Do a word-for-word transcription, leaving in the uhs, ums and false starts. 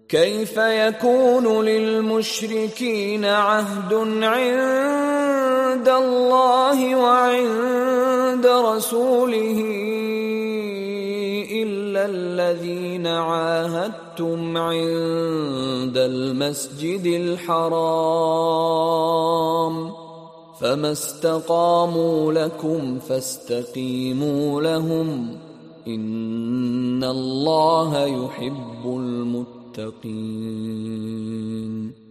كيف يكون للمشركين عهد عند الله وعند رسوله إلا الذين عاهدتم عند المسجد الحرام فما استقاموا لكم فاستقيموا لهم إن الله يحب المتقين.